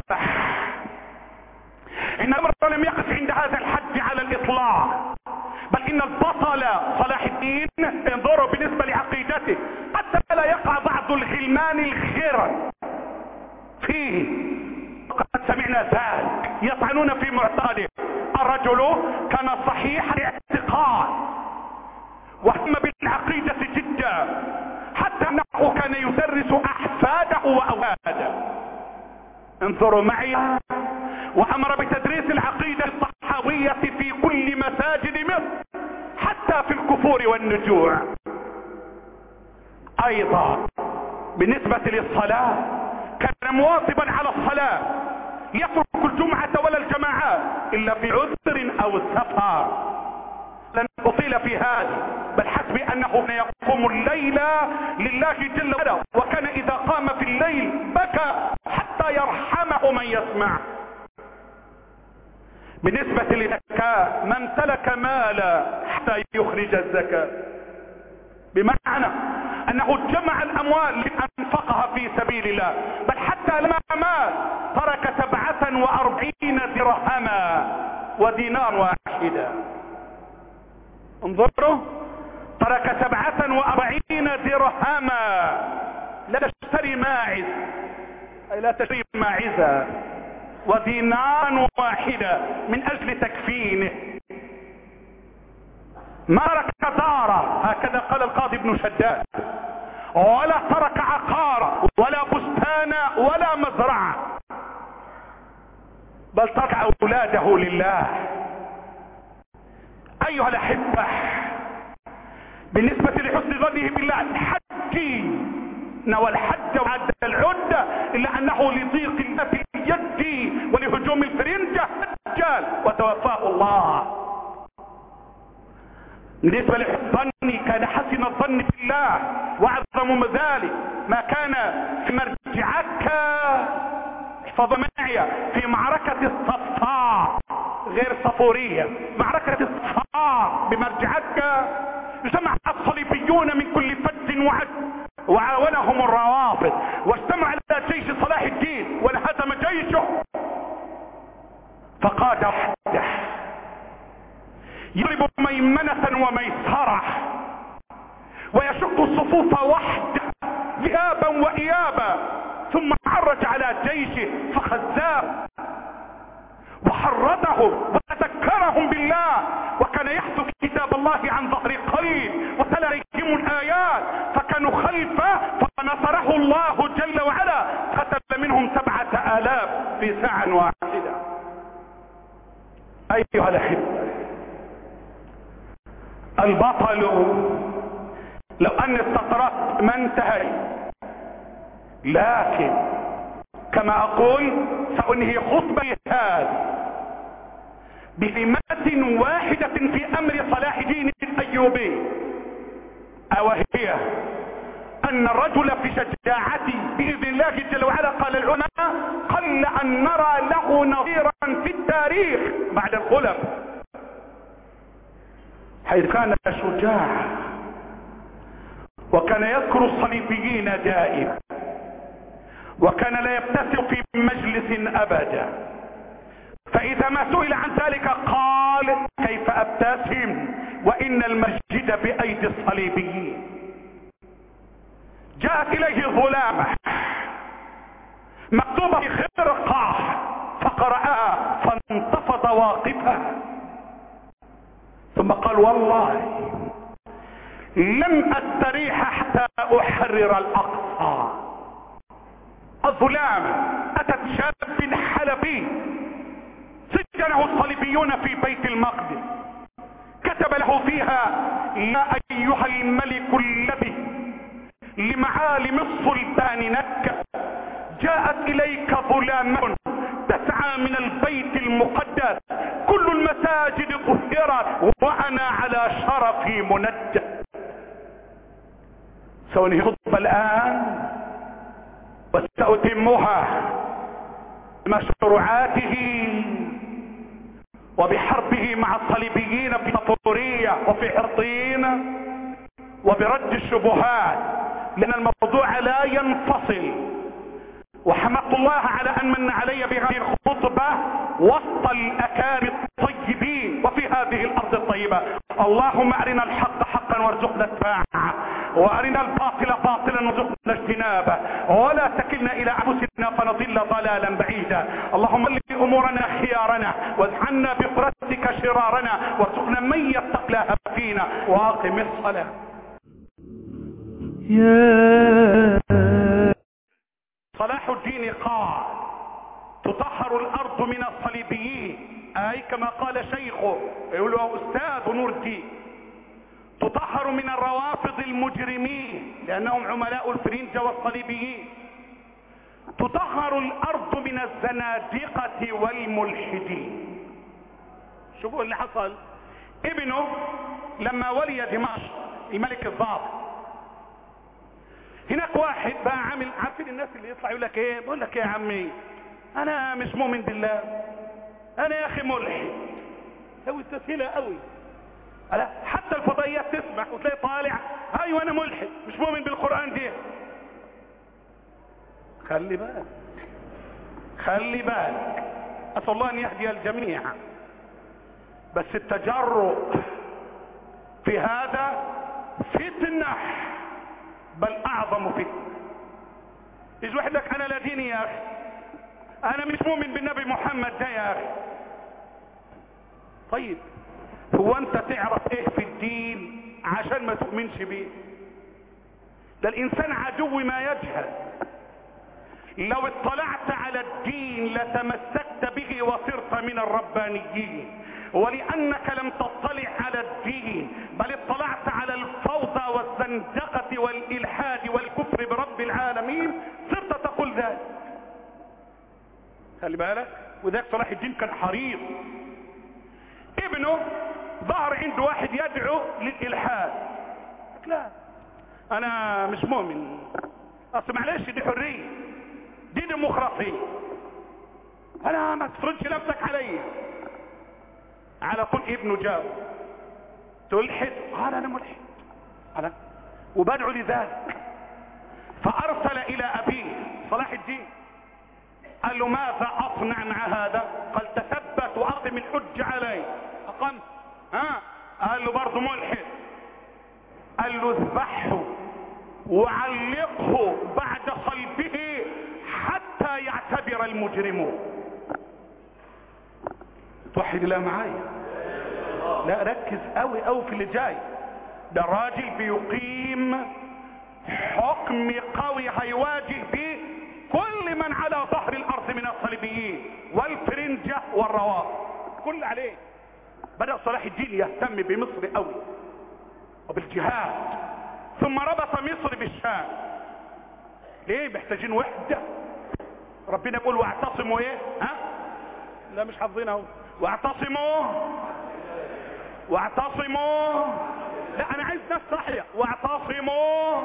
ان الامر لم يقف عند هذا الحد على الاطلاق، بل ان البطل صلاح الدين انظروا بالنسبه لعقيدته حتى لا يقع بعض الغلمان الخير فيه. قد سمعنا ذلك يطعنون في معتقده. الرجل كان صحيح الاعتقاد وهم بالعقيدة جدا، حتى انه كان يدرس احفاده واولاده. انظروا معي، وامر بتدريس العقيدة الصحوية في كل مساجد مصر حتى في الكفور والنجوع. ايضا بالنسبة للصلاة كان مواظبا على الصلاة، يترك الجمعة ولا الجماعات الا في عذر او سفر. لن اطيل في هذا، بل حسبي انه كان يقوم الليل لله جل وعلا، وكان اذا قام في الليل بكى حتى يرحمه من يسمع. بالنسبة للزكاة ما امتلك مالا حتى يخرج الزكاة، بمعنى انه جمع الاموال لانفقها في سبيل الله، بل حتى لما مات ترك سبعة واربعين درهما ودينار واحدة. انظروا، ترك سبعة واربعين درهما. لا تشتري ماعز، اي لا تشتري ماعزة، ودينار واحدة من اجل تكفينه. ما ترك دارا، هكذا قال القاضي ابن شداد، ولا ترك عقارا ولا بستانا ولا مزرعة، بل ترك اولاده لله. ايها الاحبة، بالنسبة لحسن ظنه بالله الحج نوى الحج وعد العدة، الا انه لضيق الله في اليد ولهجوم الفرنجة رجال وتوفاه الله. بالنسبة لحسن ظني كان حسن الظن بالله، واعظم من ذلك ما كان في مرجعك، احفظ معي، في معركة الصفار غير صفورية، معركة الصفار بمرجعك جمع الصليبيون من كل فج وعد وعاونهم الروافض، واجتمع على جيش صلاح الدين وانهزم جيشه، فقاد وحده يضرب ميمنة وميسرة ويشق الصفوف وحده ذهابا وإيابا، ثم عرج على جيشه فخزاه وحرضهم وذكرهم بالله، وكان يحث كتاب الله عن ظهر قليل وتلا عليهم الآيات، فكانوا خلفه فنصره الله جل وعلا، قتل منهم سبعة آلاف في ساعة واحدة. أيها الأحبة، البطل لو أن استطرت ما انتهي، لكن كما أقول سأنهي خطبة هذه بكلمة واحدة في أمر صلاح الدين الأيوبي، وهي أن الرجل في شجاعته بإذن الله جل وعلا، قال العلماء قل أن نرى له نظيرا في التاريخ بعد الخلفاء، حيث كان شجاع وكان يذكر الصليبيين دائما، وكان لا يبتسم في مجلس أبدا، فإذا ما سئل عن ذلك قال كيف أبتسم وإن المسجد بأيدي الصليبيين. جاءت إليه ظلامة مكتوبة في خرقة فقرأها فانتفض واقفا، ثم قال والله لن أستريح حتى أحرر الأقصى. الظلامة أتت شاب حلبي سجنه الصليبيون في بيت المقدس، كتب له فيها يا أيها الملك الذي لمعالم السلطان نك، جاءت إليك ظلامة تسعى من البيت المقدس، كل المساجد طهرت وأنا على شرفي منجى. سأنهي خطبة الآن وسأتمها بمشروعاته وبحربه مع الصليبيين في طورية وفي حرطين وبرد الشبهات، لأن الموضوع لا ينفصل. وحمدت الله على أن من علي بهذه الخطبة وسط الأكارم الطيبين وفي هذه الأرض الطيبة. اللهم أرنا الحق حقا وارزقنا اتباعه، وأرنا الباطل باطلا وارزقنا اجتنابه، ولا تكلنا إلى أنفسنا فنضل ضلالا بعيدا. اللهم ول أمورنا خيارنا واجعلنا بقدرتك شرارنا، وارزقنا من يتق الله فينا. وأقم الصلاة. صلاح الدين قال: تطهر الأرض من الصليبيين، أي كما قال شيخه يقول له أستاذ نور الدين، تطهر من الروافض المجرمين لأنهم عملاء الفرنجة والصليبيين، تطهر الأرض من الزنادقة والملحدين. شوفوا اللي حصل. ابنه لما ولي دمشق الملك الظاهر، هناك واحد بقى عامل، عارفين الناس اللي يطلع يقول لك ايه، بقول لك ايه يا عمي، انا مش مؤمن بالله، انا يا اخي ملحد. لو التسهيله قوي، حتى الفضائيات تسمح وتلاقي طالع ايوه انا ملحد مش مؤمن بالقران دي. خلي بالك خلي بالك، اسال الله ان يهدي الجميع. بس التجرؤ في هذا فتنه، بل اعظم فتنه. يجي واحد لك انا لا ديني يا اخي، انا مش مؤمن بالنبي محمد ده يا اخي. طيب هو انت تعرف ايه في الدين عشان ما تؤمنش بيه؟ ده الانسان عدو ما يجهل. لو اطلعت على الدين لتمسكت به وصرت من الربانيين، ولانك لم تطلع على الدين بل اطلعت على الفوضى والزندقة والالحاد والكفر برب العالمين صرت تقول ذلك. خلي بالك. وذاك صلاح الدين كان حريص. ابنه ظهر عنده واحد يدعو للالحاد، لا انا مش مؤمن، اصل معلش دي حريه، دي ديمقراطيه، انا ما تفرضش نفسك علي. على طول ابنه جاوب: تلحد؟ قال انا ملحد. قال وبدعو لذلك. فارسل الى ابيه صلاح الدين، قال له ماذا اصنع مع هذا؟ قال تثبت واقم الحج عليه. اقمت. ها قال له برضه ملحد. قال له اذبحه وعلقه بعد صلبه حتى يعتبر المجرمون. توحد الله معايا؟ لا ركز قوي قوي في اللي جاي. ده راجل بيقيم حكم قوي هيواجه به كل من على ظهر الارض من الصليبيين والفرنجة والروافض، كل عليه. بدأ صلاح الدين يهتم بمصر قوي وبالجهاد، ثم ربط مصر بالشام. ليه؟ محتاجين وحدة. ربنا يقول واعتصموا ايه؟ ها؟ لا مش حافظينها اهو. واعتصموا واعتصموا لا انا عايز ناس صحية. واعتصموا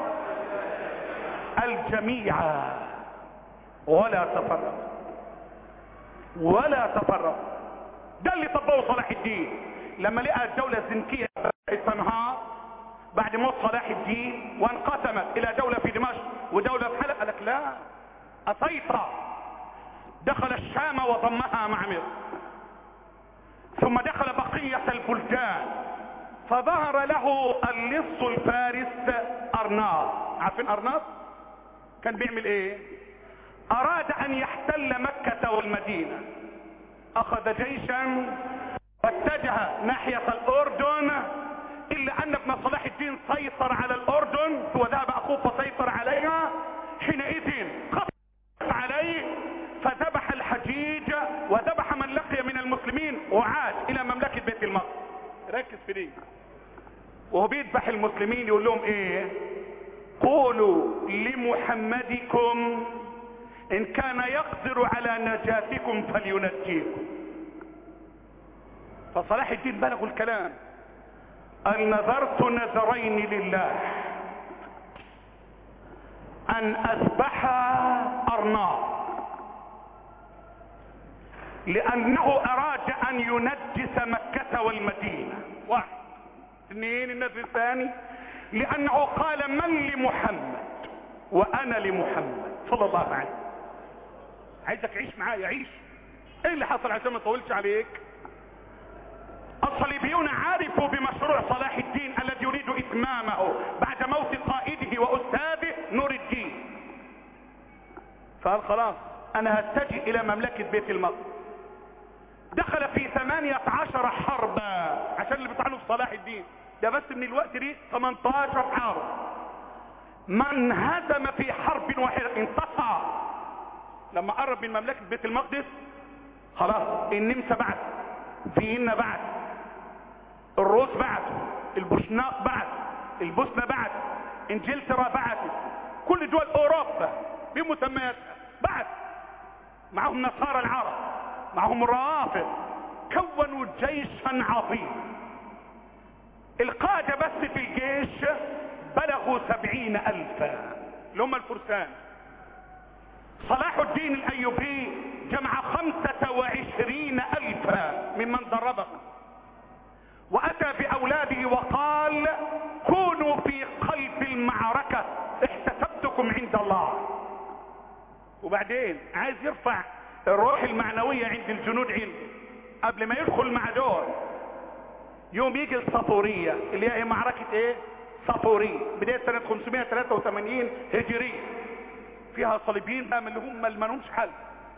الجميع ولا تفرق ولا تفرق. ده اللي طبقه صلاح الدين لما لقى الدولة الزنكية تنهار بعد موت صلاح الدين وانقسمت الى دولة في دمشق ودولة في حلب. قال لك لا اسيطر. دخل الشام وضمها مع مصر، ثم دخل بقية البلدان، فظهر له اللص الفارس ارناط. عارفين ارناط كان بيعمل ايه؟ اراد ان يحتل مكة والمدينة، اخذ جيشا واتجه ناحية الاردن، الا ان ابن صلاح الدين سيطر على الاردن وذهب اخوه فسيطر عليها. حينئذ خطف عليه فذبح الحجيج وذبح من لقي من المسلمين وعاد الى مملكة بيت المقدس. ركز في دي. وهو بيذبح المسلمين يقول لهم ايه؟ قولوا لمحمدكم ان كان يقدر على نجاتكم فلينجيكم. فصلاح الدين بلغوا الكلام. قال نذرت نذرين لله، ان اذبح ارناط، لانه اراد ان ينجس مكة والمدينة. واحد. اثنين، النذر الثاني لانه قال من لمحمد وانا لمحمد صلى الله عليه وسلم. عايزك عيش معايا، عيش. ايه اللي حصل عشان ما اطولش عليك؟ الصليبيون عرفوا بمشروع صلاح الدين الذي يريد اتمامه بعد موت قائده واستاذه نور الدين. فقال خلاص انا هتجه الى مملكة بيت المقدس. دخل في ثمانية عشر حربا عشان اللي بيطعنوا في صلاح الدين ده، بس من الوقت دي ثمانية عشر حرب. من هزم في حرب واحدة انتصر. لما قرب من مملكة بيت المقدس خلاص النمسا بعد، فيينا بعد، الروس بعد، البوشناق بعد، البوسنة بعد، انجلترا بعد، كل دول اوروبا بمسمياتها بعد، معهم نصارى العرب، معهم الروافض، كونوا جيشا عظيما. القادة بس في الجيش بلغوا سبعين الفا اللي هم الفرسان. صلاح الدين الايوبي جمع خمسة وعشرين الفا ممن دربهم، واتى باولاده وقال كونوا في قلب المعركة احتسبتكم عند الله. وبعدين عايز يرفع الروح المعنوية عند الجنود عنده قبل ما يدخل مع دول. يوم يجي الصفورية اللي هي معركة ايه؟ صفورية بداية سنة خمسمائة وثلاثة وثمانين هجرية، فيها صليبيين بقى من اللي هم اللي مالهمش حل.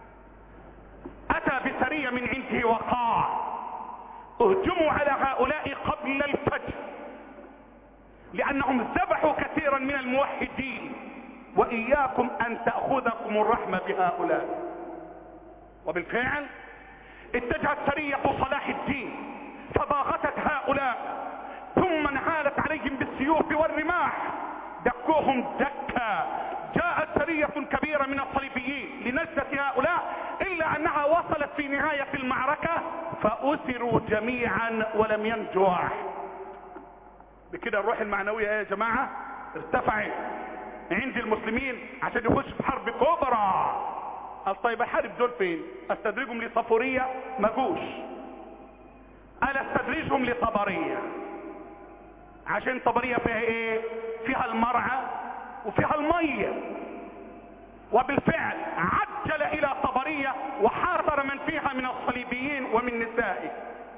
اتى بسرية من عنده وقاع، اهجموا على هؤلاء قبل الفجر لانهم ذبحوا كثيرا من الموحدين، واياكم ان تأخذكم الرحمة بهؤلاء. وبالفعل اتجهت سرية صلاح الدين فباغتت هؤلاء، ثم انهالت عليهم بالسيوف والرماح، دكوهم دكا. جاءت سرية كبيرة من الصليبيين لنجدة هؤلاء، الا انها وصلت في نهاية المعركة فأسروا جميعا ولم ينجو واحد. بكده الروح المعنوية يا جماعة ارتفعت عند المسلمين عشان يخش في حرب كبرى. قال طيب احارب دول فين؟ استدرجهم لصفورية؟ ما جوش. قال استدرجهم لطبرية، عشان طبرية فيها ايه؟ فيها المرعى وفيها المية. وبالفعل عجل الى طبرية وحاصر من فيها من الصليبيين ومن نسائه،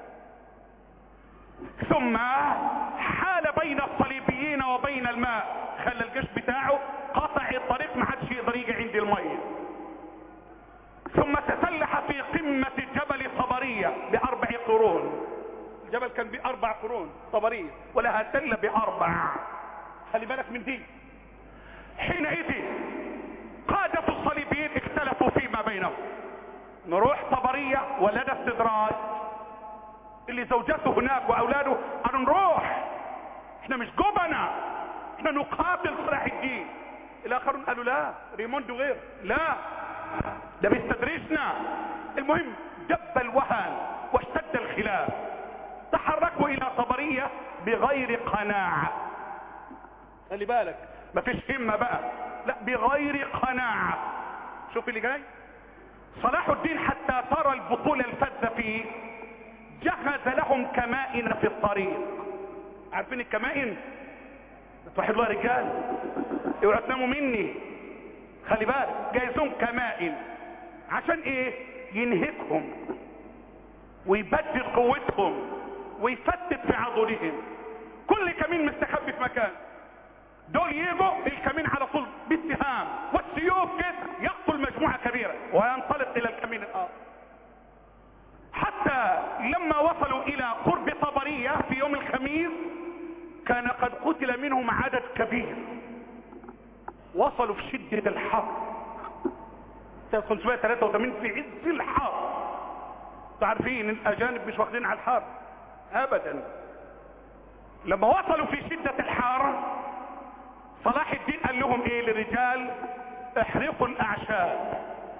ثم حال بين الصليبيين وبين الماء، خلى الجيش بتاعه قطع الطريق، ما حدش يقدر يجي عند المية. ثم تسلح في قمة جبل طبرية باربع قرون. الجبل كان باربع قرون طبرية، ولها سلة باربع. خلي بالك من دي. حينئذ قادة الصليبيين اختلفوا فيما بينهم، نروح طبرية ولا ده استدراج؟ اللي زوجته هناك واولاده قالوا نروح، احنا مش جبنة، احنا نقاتل صلاح الدين. الاخرون قالوا لا، ريموندو غير، لا ده بيستدرجنا. المهم دب الوهن واشتد الخلاف، تحركوا الى طبرية بغير قناعة. خلي بالك مفيش همة بقى، لا بغير قناعة. شوف اللي جاي. صلاح الدين حتى ترى البطولة الفذة فيه جهز لهم كمائن في الطريق. عارفين الكمائن؟ بتوحد الله رجال، اوعوا تناموا مني. خلي بالك جايزهم كمائن عشان ايه؟ ينهكهم ويبدد قوتهم ويفتت في عضلهم. كل كمين مستخبي في مكان، دول يجوا الكمين على طول بالسهام والسيوف كده يقتل مجموعة كبيرة وينطلق الى الكمين الاخر. حتى لما وصلوا الى قرب طبرية في يوم الخميس كان قد قتل منهم عدد كبير. وصلوا في شدة الحر سنة خمسمائة وثلاثة وثمانين في عز الحر. تعرفين الاجانب مش واخدين على الحر ابدا. لما وصلوا في شدة الحر صلاح الدين قال لهم ايه للرجال؟ احرقوا الاعشاب،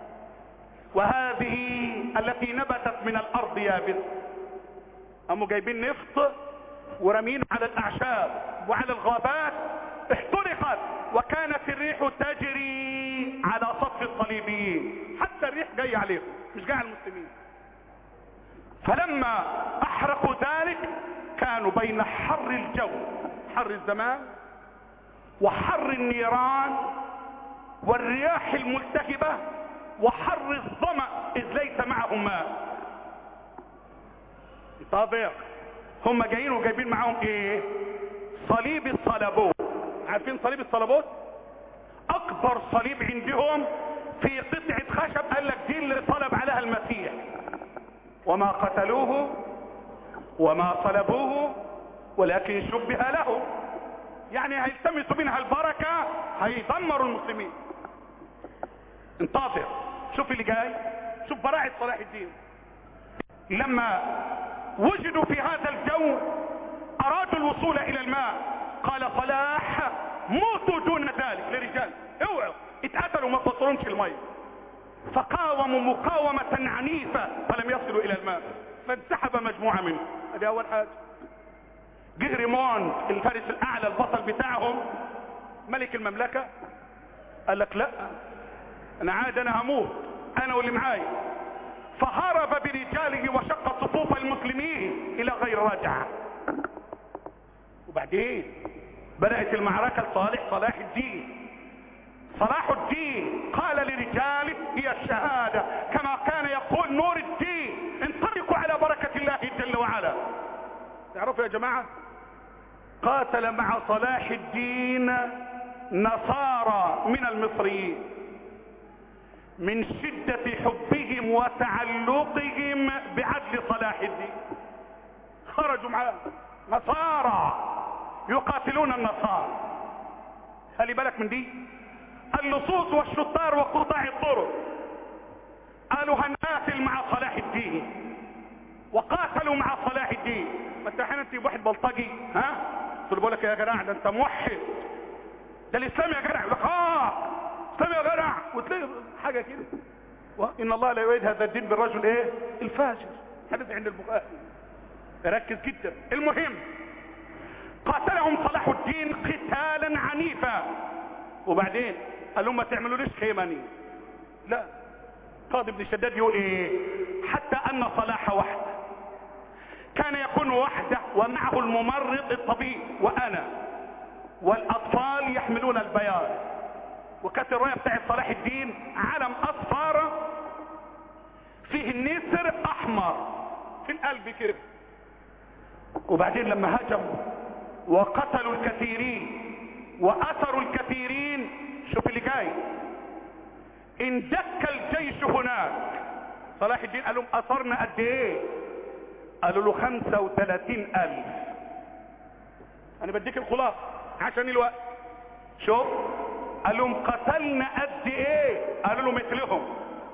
وهذه التي نبتت من الارض يابسة. قاموا جايبين نفط ورمينه على الاعشاب وعلى الغابات، احترقت. قال وكانت الريح تجري على صف الصليبيين، حتى الريح جاي عليهم مش جاي على المسلمين. فلما احرقوا ذلك كانوا بين حر الجو، حر الزمان، وحر النيران والرياح الملتهبة وحر الظمأ اذ ليس معهم ماء. طابع هم جايين وجايبين معاهم ايه؟ صليب الصلبوت. عارفين صليب الصلبوت؟ اكبر صليب عندهم في قطعة خشب، قال لك دي اللي صلب عليها المسيح. وما قتلوه وما صلبوه ولكن شبه له، يعني هيلتمسوا منها البركة، هيدمروا المسلمين. انتظر شوف اللي جاي، شوف براعة صلاح الدين. لما وجدوا في هذا الجو ارادوا الوصول الى الماء، قال صلاح موتوا دون ذلك لرجال، اوعوا اتقتلوا ما توصلونش الماء. فقاوموا مقاومة عنيفة فلم يصلوا الى الماء، فانسحب مجموعة منهم. ادي اول حاجة. جه ريموند الفارس الاعلى البطل بتاعهم ملك المملكة، قال لك لا انا عاد انا هموت انا واللي معايا، فهرب برجاله وشق صفوف المسلمين الى غير رجعة. وبعدين بدأت المعركة لصالح صلاح الدين. صلاح الدين قال لرجاله هي الشهادة، كما كان يقول نور الدين انطلقوا على بركة الله جل وعلا. تعرفوا يا جماعة، قاتل مع صلاح الدين نصارى من المصريين من شدة حبهم وتعلقهم بعدل صلاح الدين. خرجوا معاه نصارى يقاتلون النصارى. خلي بالك من دي. اللصوص والشطار وقطاع الطرق قالوا هنقاتل مع صلاح الدين، وقاتلوا مع صلاح الدين. ما انت احيانا تجيب واحد بلطجي، ها تقول بقول لك يا جدع ده انت موحد، ده الاسلام يا جدع، يقول لك اه اسلام يا جدع، وتلاقي حاجه كده. وان الله لا يريد هذا الدين بالرجل ايه؟ الفاجر. حدث عند البخاري. ركز جدا. المهم قاتلهم صلاح الدين قتالا عنيفا. وبعدين قال لهم ما تعملوليش خيماني، لا. قاضي بن شداد يقول ايه؟ حتى ان صلاح وحده كان يكون وحده ومعه الممرض الطبيب وانا والاطفال يحملون البياض. وكانت الرايه بتاعت صلاح الدين علم اصفر فيه النسر احمر في القلب كده. وبعدين لما هجموا وقتلوا الكثيرين واثروا الكثيرين، شوف اللي جاي، اندك الجيش هناك. صلاح الدين قال لهم اثرنا قد ايه؟ قالوا له خمسة وثلاثين الف. انا بديك الخلاصة عشان الوقت. شوف قال لهم قتلنا قد ايه؟ قالوا له مثلهم.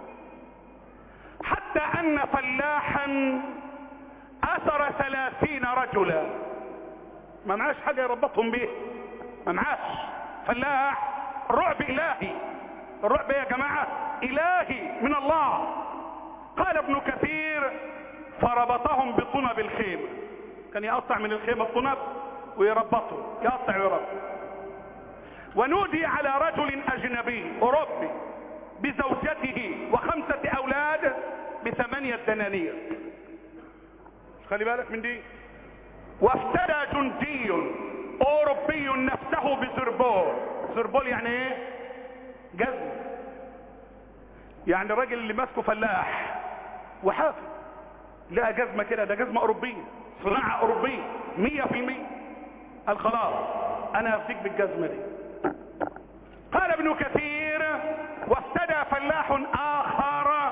حتى ان فلاحا اثر ثلاثين رجلا، ما معاش حاجة يربطهم به، ما معاش. فلاح الرعب الهي، الرعب يا جماعة الهي من الله. قال ابن كثير فربطهم بطنب الخيمة، كان يقطع من الخيمة الطنب ويربطهم، يقطع ويربط. ونودي على رجل اجنبي اوروبي بزوجته وخمسة اولاد بثمانية دنانير. خلي بالك من دي. وافتدى جندي اوروبي نفسه بزربول. زربول يعني ايه؟ جزم. يعني الراجل اللي ماسكه فلاح وحافظ لقى جزمه كده، ده جزمه اوروبيه، صناعه اوروبيه مية في المية. قال خلاص انا هفتك بالجزمه دي. قال ابن كثير وافتدى فلاح اخر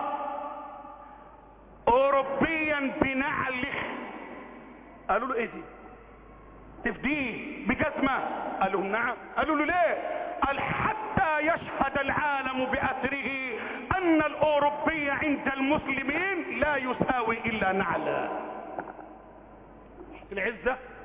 اوروبيا بنعله. قالوا له ايه دي؟ تفديه بجزمه؟ قال لهم نعم. قالوا له ليه؟ قال حتى يشهد العالم بأثره ان الاوروبي عند المسلمين لا يساوي الا نعلا. العزة